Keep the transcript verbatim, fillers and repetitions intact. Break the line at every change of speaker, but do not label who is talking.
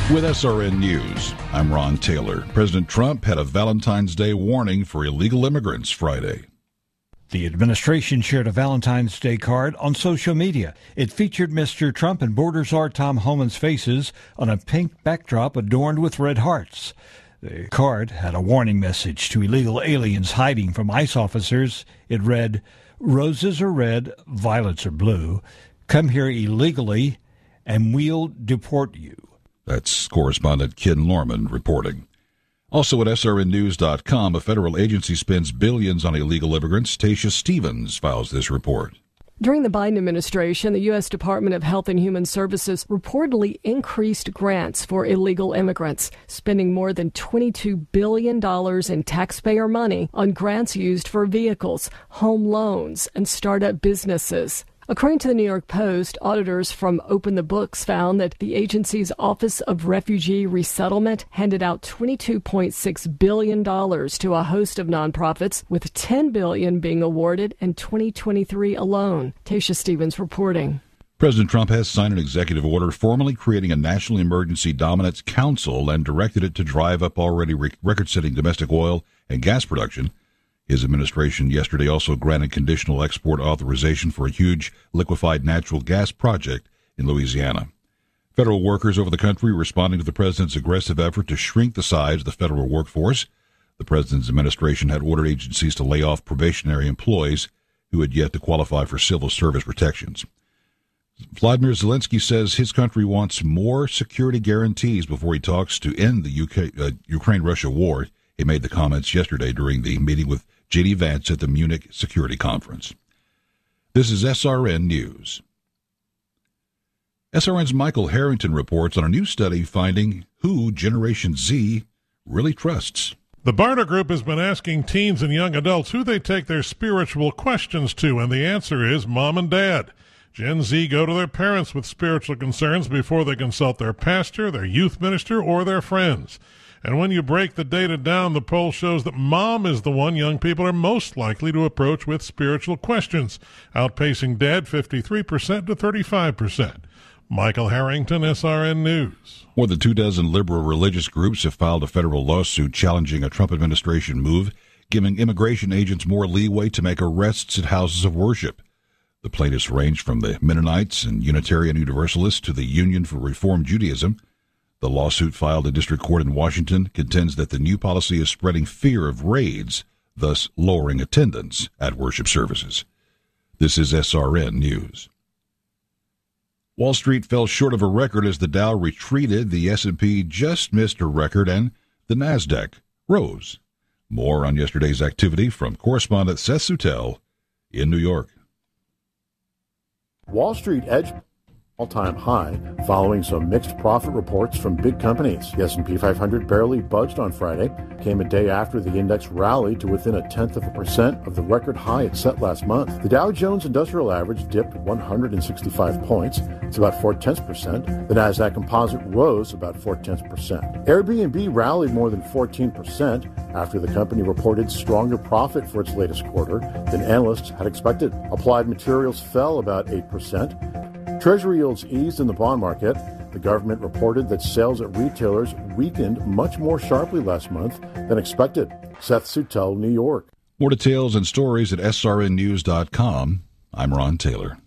With S R N News, I'm Ron Taylor. President Trump had a Valentine's Day warning for illegal immigrants Friday.
The administration shared a Valentine's Day card on social media. It featured Mister Trump and border czar Tom Homan's faces on a pink backdrop adorned with red hearts. The card had a warning message to illegal aliens hiding from ICE officers. It read, "Roses are red, violets are blue. Come here illegally, and we'll deport you."
That's correspondent Ken Lorman reporting. Also at S R N news dot com, a federal agency spends billions on illegal immigrants. Tasha Stevens files this report.
During the Biden administration, the U S Department of Health and Human Services reportedly increased grants for illegal immigrants, spending more than twenty-two billion dollars in taxpayer money on grants used for vehicles, home loans, and startup businesses. According to the New York Post, auditors from Open the Books found that the agency's Office of Refugee Resettlement handed out twenty-two point six billion dollars to a host of nonprofits, with ten billion dollars being awarded in twenty twenty-three alone. Tasha Stevens reporting.
President Trump has signed an executive order formally creating a National Emergency Dominance Council and directed it to drive up already record-setting domestic oil and gas production. His administration yesterday also granted conditional export authorization for a huge liquefied natural gas project in Louisiana. Federal workers over the country responding to the president's aggressive effort to shrink the size of the federal workforce. The president's administration had ordered agencies to lay off probationary employees who had yet to qualify for civil service protections. Vladimir Zelensky says his country wants more security guarantees before he talks to end the U K, uh, Ukraine-Russia war. He made the comments yesterday during the meeting with J D Vance at the Munich Security Conference. This is S R N News. S R N's Michael Harrington reports on a new study finding who Generation Z really trusts.
The Barna Group has been asking teens and young adults who they take their spiritual questions to, and the answer is mom and dad. Gen Z go to their parents with spiritual concerns before they consult their pastor, their youth minister, or their friends. And when you break the data down, the poll shows that mom is the one young people are most likely to approach with spiritual questions, outpacing dad fifty-three percent to thirty-five percent. Michael Harrington, S R N News.
More than two dozen liberal religious groups have filed a federal lawsuit challenging a Trump administration move, giving immigration agents more leeway to make arrests at houses of worship. The plaintiffs range from the Mennonites and Unitarian Universalists to the Union for Reform Judaism. The lawsuit filed in district court in Washington contends that the new policy is spreading fear of raids, thus lowering attendance at worship services. This is S R N News. Wall Street fell short of a record as the Dow retreated, the S and P just missed a record, and the NASDAQ rose. More on yesterday's activity from correspondent Seth Sutel in New York.
Wall Street edged all-time high following some mixed profit reports from big companies. The S and P five hundred barely budged on Friday, came a day after the index rallied to within a tenth of a percent of the record high it set last month. The Dow Jones Industrial Average dipped one hundred sixty-five points. It's about four-tenths percent. The NASDAQ Composite rose about four-tenths percent. Airbnb rallied more than fourteen percent after the company reported stronger profit for its latest quarter than analysts had expected. Applied Materials fell about eight percent. Treasury yields eased in the bond market. The government reported that sales at retailers weakened much more sharply last month than expected. Seth Sutel, New York.
More details and stories at S R N news dot com. I'm Ron Taylor.